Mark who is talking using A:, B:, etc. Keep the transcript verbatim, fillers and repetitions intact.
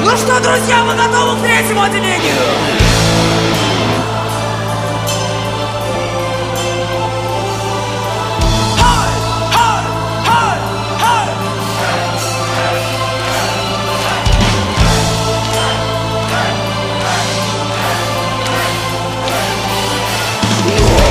A: Ну что, друзья, мы готовы к третьему отделению?